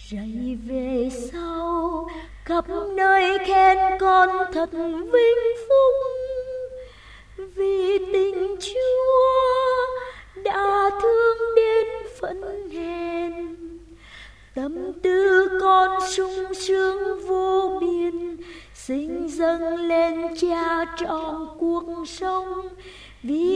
Rày về sau khắp nơi khen con thật vinh phúc, vì tình Chúa đã thương đến phận hèn. Tâm tư con sung sướng vô biên, xin dâng lên Cha trọn cuộc sống, vì